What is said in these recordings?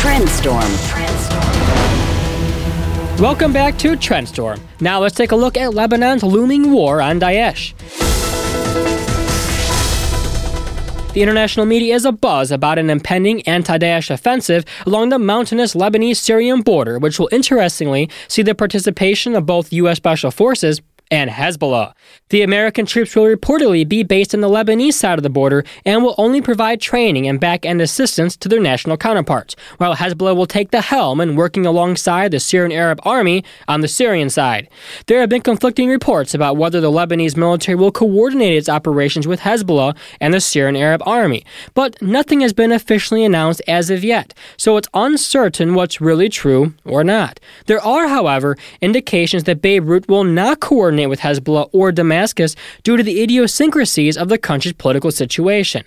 Trendstorm. Welcome back to Trendstorm. Now let's take a look at Lebanon's looming war on Daesh. The international media is abuzz about an impending anti-Daesh offensive along the mountainous Lebanese-Syrian border, which will interestingly see the participation of both U.S. Special Forces and Hezbollah. The American troops will reportedly be based on the Lebanese side of the border and will only provide training and back-end assistance to their national counterparts, while Hezbollah will take the helm in working alongside the Syrian Arab Army on the Syrian side. There have been conflicting reports about whether the Lebanese military will coordinate its operations with Hezbollah and the Syrian Arab Army, but nothing has been officially announced as of yet, so it's uncertain what's really true or not. There are, however, indications that Beirut will not coordinate with Hezbollah or Damascus due to the idiosyncrasies of the country's political situation.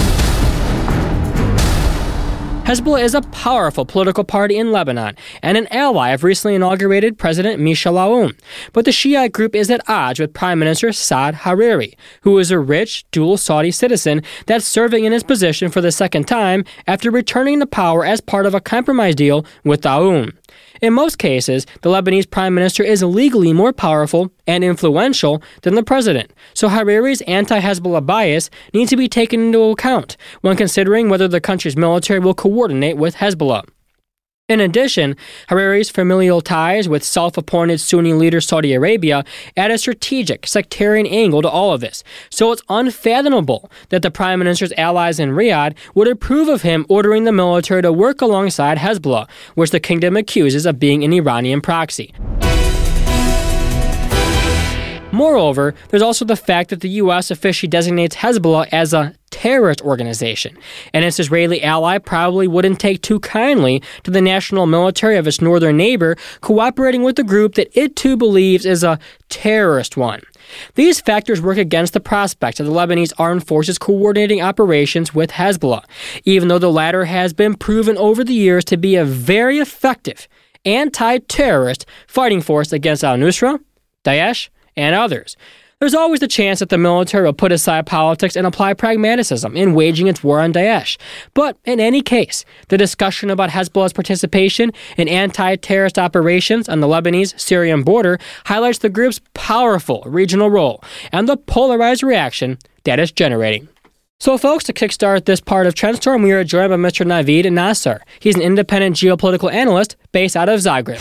Hezbollah is a powerful political party in Lebanon and an ally of recently inaugurated President Michel Aoun. But the Shiite group is at odds with Prime Minister Saad Hariri, who is a rich, dual Saudi citizen that's serving in his position for the second time after returning to power as part of a compromise deal with Aoun. In most cases, the Lebanese prime minister is legally more powerful and influential than the president, so Hariri's anti-Hezbollah bias needs to be taken into account when considering whether the country's military will coordinate with Hezbollah. In addition, Hariri's familial ties with self-appointed Sunni leader Saudi Arabia add a strategic, sectarian angle to all of this, so it's unfathomable that the Prime Minister's allies in Riyadh would approve of him ordering the military to work alongside Hezbollah, which the kingdom accuses of being an Iranian proxy. Moreover, there's also the fact that the U.S. officially designates Hezbollah as a terrorist organization, and its Israeli ally probably wouldn't take too kindly to the national military of its northern neighbor cooperating with a group that it too believes is a terrorist one. These factors work against the prospect of the Lebanese armed forces coordinating operations with Hezbollah, even though the latter has been proven over the years to be a very effective anti-terrorist fighting force against al-Nusra, Daesh, and others. There's always the chance that the military will put aside politics and apply pragmatism in waging its war on Daesh. But in any case, the discussion about Hezbollah's participation in anti-terrorist operations on the Lebanese-Syrian border highlights the group's powerful regional role and the polarized reaction that it's generating. So folks, to kickstart this part of Trendstorm, we are joined by Mr. Navid Nasser. He's an independent geopolitical analyst based out of Zagreb.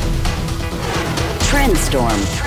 Trendstorm.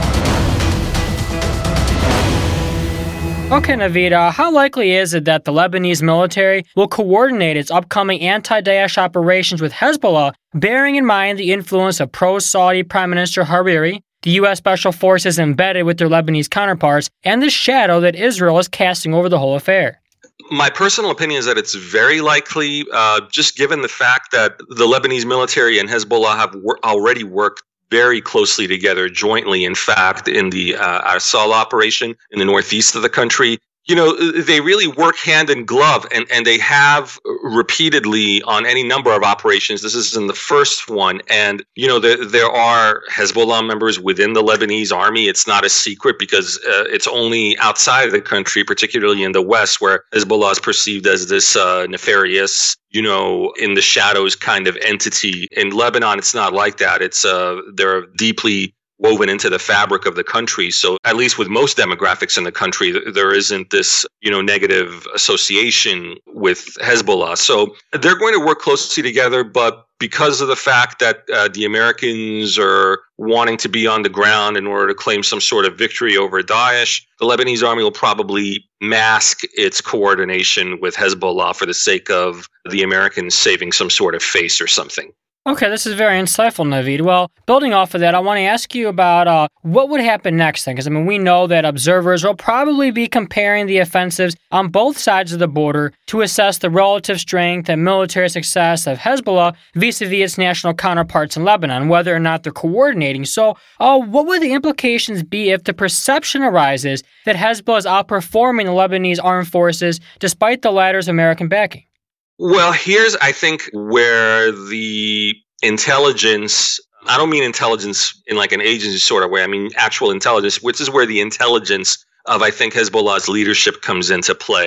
Okay, Navid, how likely is it that the Lebanese military will coordinate its upcoming anti-Daesh operations with Hezbollah, bearing in mind the influence of pro-Saudi Prime Minister Hariri, the U.S. Special Forces embedded with their Lebanese counterparts, and the shadow that Israel is casting over the whole affair? My personal opinion is that it's very likely, just given the fact that the Lebanese military and Hezbollah have already worked very closely together jointly, in fact, in the Arsal operation in the northeast of the country. You know, they really work hand in glove, and they have repeatedly on any number of operations. This isn't the first one. And, you know, there are Hezbollah members within the Lebanese army. It's not a secret because it's only outside of the country, particularly in the West, where Hezbollah is perceived as this nefarious, you know, in the shadows kind of entity. In Lebanon, it's not like that. It's they're deeply woven into the fabric of the country. So at least with most demographics in the country, there isn't this, you know, negative association with Hezbollah. So they're going to work closely together, but because of the fact that the Americans are wanting to be on the ground in order to claim some sort of victory over Daesh, the Lebanese army will probably mask its coordination with Hezbollah for the sake of the Americans saving some sort of face or something. Okay, this is very insightful, Navid. Well, building off of that, I want to ask you about what would happen next then, because, I mean, we know that observers will probably be comparing the offensives on both sides of the border to assess the relative strength and military success of Hezbollah vis-a-vis its national counterparts in Lebanon, whether or not they're coordinating. So, what would the implications be if the perception arises that Hezbollah is outperforming the Lebanese armed forces despite the latter's American backing? Well, here's, I think, where the intelligence, I don't mean intelligence in like an agency sort of way, I mean actual intelligence, which is where the intelligence of, I think, Hezbollah's leadership comes into play.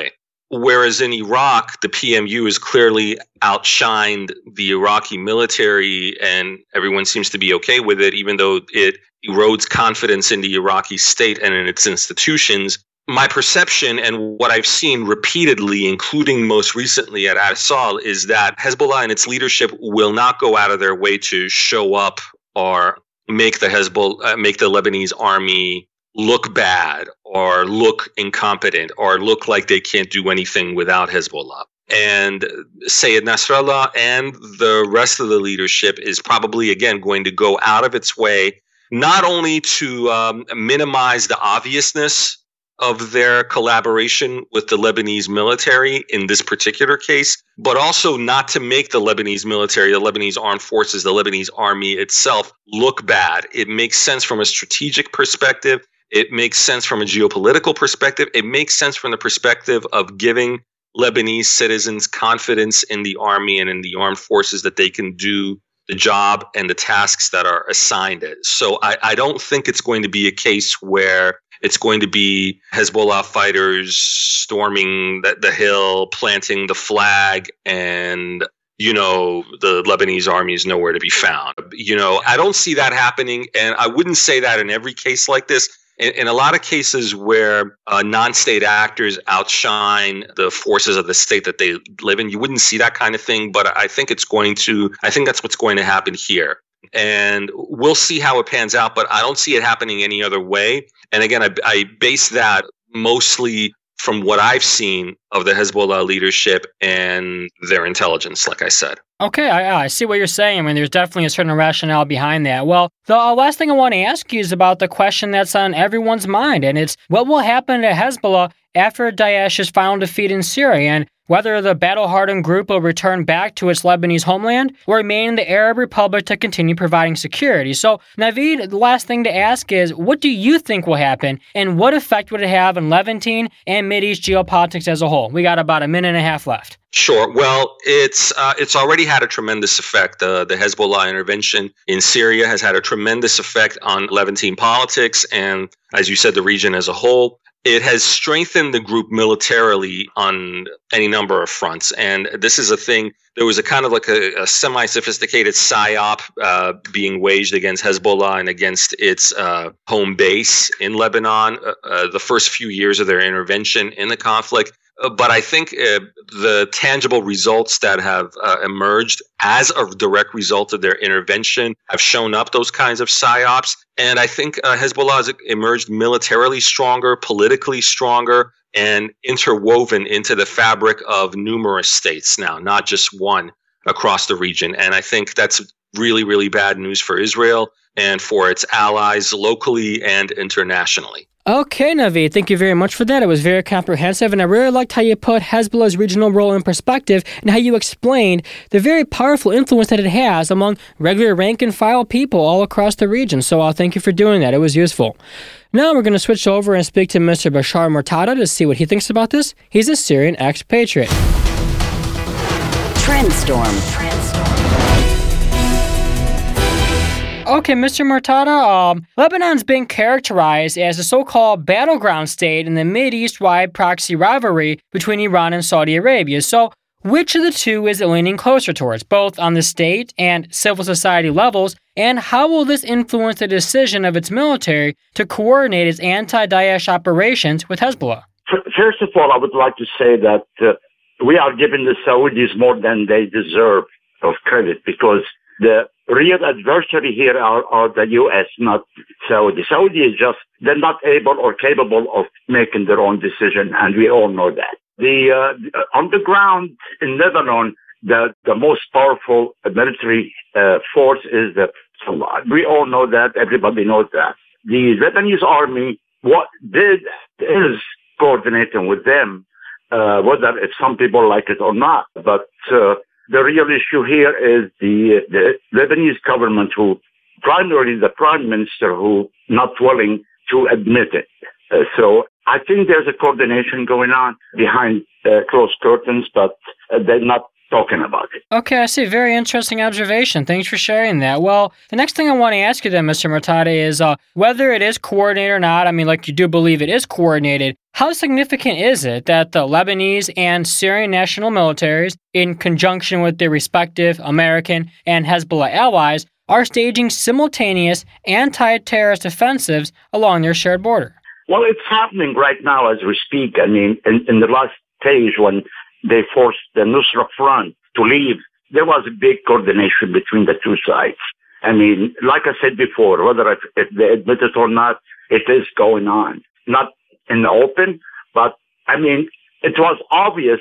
Whereas in Iraq, the PMU has clearly outshined the Iraqi military, and everyone seems to be okay with it, even though it erodes confidence in the Iraqi state and in its institutions. My perception and what I've seen repeatedly, including most recently at Asal, is that Hezbollah and its leadership will not go out of their way to show up or make the Lebanese army look bad or look incompetent or look like they can't do anything without Hezbollah. And Sayyid Nasrallah and the rest of the leadership is probably, again, going to go out of its way, not only to minimize the obviousness of their collaboration with the Lebanese military in this particular case, but also not to make the Lebanese military, the Lebanese armed forces, the Lebanese army itself look bad. It makes sense from a strategic perspective. It makes sense from a geopolitical perspective. It makes sense from the perspective of giving Lebanese citizens confidence in the army and in the armed forces that they can do the job and the tasks that are assigned it. So I don't think it's going to be a case where it's going to be Hezbollah fighters storming the hill, planting the flag, and the Lebanese army is nowhere to be found. I don't see that happening, and I wouldn't say that in every case like this. In a lot of cases where non-state actors outshine the forces of the state that they live in, you wouldn't see that kind of thing. But I think that's what's going to happen here. And we'll see how it pans out, but I don't see it happening any other way. And again, I base that mostly from what I've seen of the Hezbollah leadership and their intelligence, like I said. Okay, I see what you're saying. I mean, there's definitely a certain rationale behind that. Well, the last thing I want to ask you is about the question that's on everyone's mind, and it's what will happen to Hezbollah after Daesh's final defeat in Syria, and whether the battle-hardened group will return back to its Lebanese homeland or remain in the Arab Republic to continue providing security. So, Naveed, the last thing to ask is, what do you think will happen, and what effect would it have in Levantine and Mideast geopolitics as a whole? We got about a minute and a half left. Sure. Well, it's already had a tremendous effect. The Hezbollah intervention in Syria has had a tremendous effect on Levantine politics and, as you said, the region as a whole. It has strengthened the group militarily on any number of fronts. And this is a thing, there was a kind of like a semi-sophisticated psyop being waged against Hezbollah and against its home base in Lebanon the first few years of their intervention in the conflict. But I think the tangible results that have emerged as a direct result of their intervention have shown up those kinds of psyops. And I think Hezbollah has emerged militarily stronger, politically stronger, and interwoven into the fabric of numerous states now, not just one across the region. And I think that's really, really bad news for Israel and for its allies locally and internationally. Okay, Naveed, thank you very much for that. It was very comprehensive, and I really liked how you put Hezbollah's regional role in perspective and how you explained the very powerful influence that it has among regular rank-and-file people all across the region. So thank you for doing that. It was useful. Now we're going to switch over and speak to Mr. Bashar Mortada to see what he thinks about this. He's a Syrian expatriate. Trendstorm. Okay, Mr. Mortada, Lebanon's been characterized as a so-called battleground state in the Mideast-wide proxy rivalry between Iran and Saudi Arabia. So, which of the two is it leaning closer towards, both on the state and civil society levels, and how will this influence the decision of its military to coordinate its anti-Daesh operations with Hezbollah? First of all, I would like to say that we are giving the Saudis more than they deserve of credit, because the real adversary here are the U.S., not Saudi. Saudi is just, they're not able or capable of making their own decision, and we all know that. On the ground in Lebanon, the most powerful military force is the Hezbollah. We all know that. Everybody knows that. The Lebanese army, what did is coordinating with them, whether if some people like it or not. But the real issue here is the Lebanese government, who primarily the prime minister, who not willing to admit it. So I think there's a coordination going on behind closed curtains, but they're not talking about it. Okay, I see. Very interesting observation. Thanks for sharing that. Well, the next thing I want to ask you then, Mr. Mortada, is whether it is coordinated or not. I mean, like, you do believe it is coordinated. how significant is it that the Lebanese and Syrian national militaries, in conjunction with their respective American and Hezbollah allies, are staging simultaneous anti-terrorist offensives along their shared border? Well, it's happening right now as we speak. I mean, in the last stage when they forced the Nusra Front to leave, there was a big coordination between the two sides. I mean, like I said before, whether if they admit it or not, it is going on. Not in the open, but I mean, it was obvious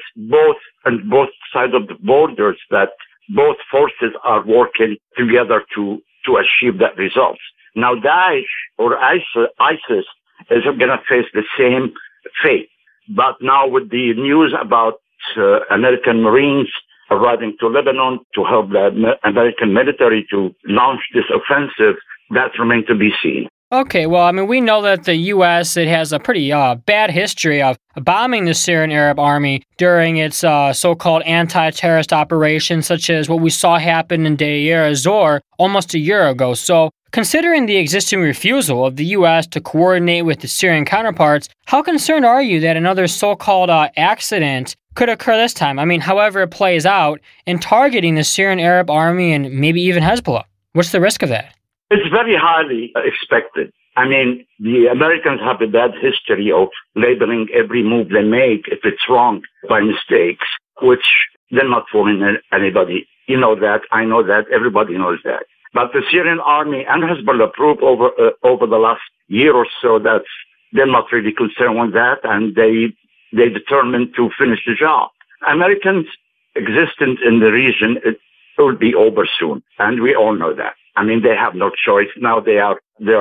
on both sides of the borders that both forces are working together to achieve that result. Now, Daesh or ISIS is going to face the same fate. But now with the news about American Marines arriving to Lebanon to help the American military to launch this offensive, that remains to be seen. Okay, well, I mean, we know that the U.S., it has a pretty bad history of bombing the Syrian Arab Army during its so-called anti-terrorist operations, such as what we saw happen in Deir ez-Zor almost a year ago. So, considering the existing refusal of the U.S. to coordinate with the Syrian counterparts, how concerned are you that another so-called accident could occur this time? I mean, however it plays out, in targeting the Syrian Arab Army and maybe even Hezbollah. What's the risk of that? It's very highly expected. I mean, the Americans have a bad history of labeling every move they make, if it's wrong, by mistakes, which they're not fooling anybody. You know that. I know that. Everybody knows that. But the Syrian army and Hezbollah proved over the last year or so that they're not really concerned with that, and they determined to finish the job. Americans' existence in the region, it will be over soon, and we all know that. I mean, they have no choice. Now their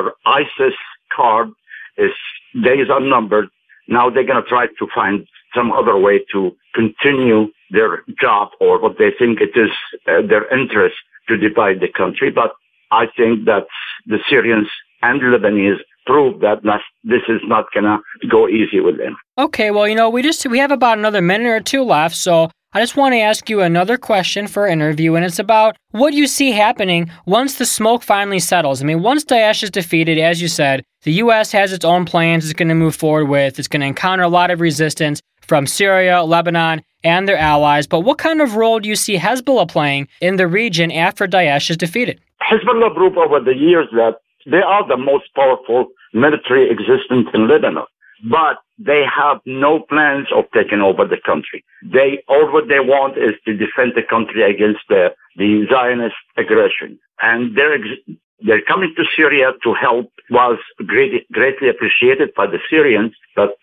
ISIS card is days unnumbered. Now they're going to try to find some other way to continue their job or what they think it is their interest to divide the country. But I think that the Syrians and the Lebanese prove that this is not going to go easy with them. Okay, well, you know, we have about another minute or two left, so I just want to ask you another question for our interview, and it's about what you see happening once the smoke finally settles. I mean, once Daesh is defeated, as you said, the U.S. has its own plans it's going to move forward with. It's going to encounter a lot of resistance from Syria, Lebanon, and their allies. But what kind of role do you see Hezbollah playing in the region after Daesh is defeated? Hezbollah proved over the years that they are the most powerful military existence in Lebanon. But they have no plans of taking over the country. All what they want is to defend the country against the Zionist aggression. And they're coming to Syria to help was greatly appreciated by the Syrians, but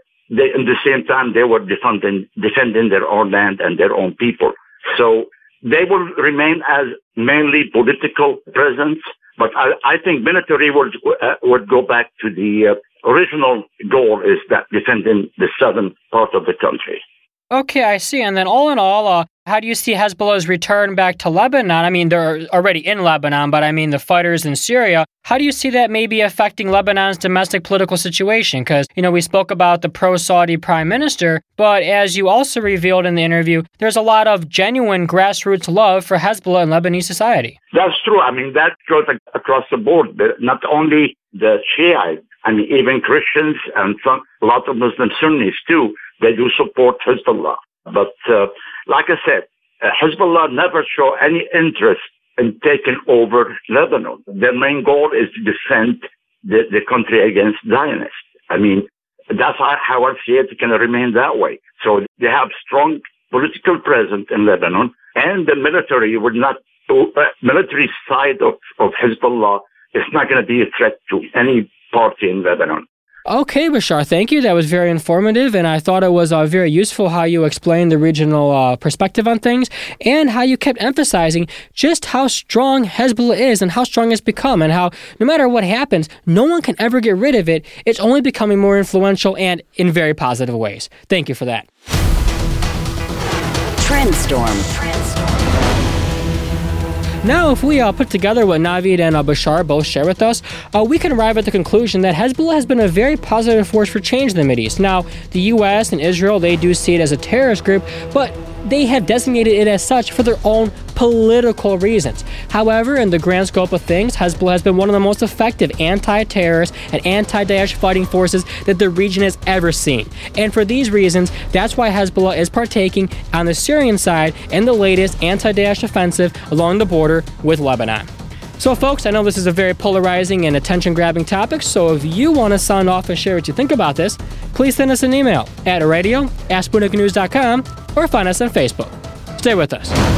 in the same time they were defending their own land and their own people. So they will remain as mainly political presence, but I think military would go back to the original goal is that defending the southern part of the country. Okay, I see. And then all in all, how do you see Hezbollah's return back to Lebanon? I mean, they're already in Lebanon, but I mean the fighters in Syria. How do you see that maybe affecting Lebanon's domestic political situation? Because, you know, we spoke about the pro-Saudi prime minister, but as you also revealed in the interview, there's a lot of genuine grassroots love for Hezbollah in Lebanese society. That's true. I mean, that goes across the board. Not only the Shiites, I mean, even Christians and a lot of Muslim Sunnis too, they do support Hezbollah. But like I said, Hezbollah never show any interest in taking over Lebanon. Their main goal is to defend the country against Zionists. I mean, that's how I see it. It's going to remain that way. So they have strong political presence in Lebanon, and the military military side of Hezbollah is not going to be a threat to any party in Lebanon. Okay, Bashar, thank you. That was very informative, and I thought it was very useful how you explained the regional perspective on things and how you kept emphasizing just how strong Hezbollah is and how strong it's become and how no matter what happens, no one can ever get rid of it. It's only becoming more influential and in very positive ways. Thank you for that. Trendstorm. Now, if we put together what Navid and Bashar both share with us, we can arrive at the conclusion that Hezbollah has been a very positive force for change in the Mideast. Now, the U.S. and Israel, they do see it as a terrorist group, but they have designated it as such for their own political reasons. However, in the grand scope of things, Hezbollah has been one of the most effective anti-terrorist and anti-Daesh fighting forces that the region has ever seen. And for these reasons, that's why Hezbollah is partaking on the Syrian side in the latest anti-Daesh offensive along the border with Lebanon. So folks, I know this is a very polarizing and attention-grabbing topic, so if you want to sound off and share what you think about this, please send us an email at radio@sputniknews.com or find us on Facebook. Stay with us.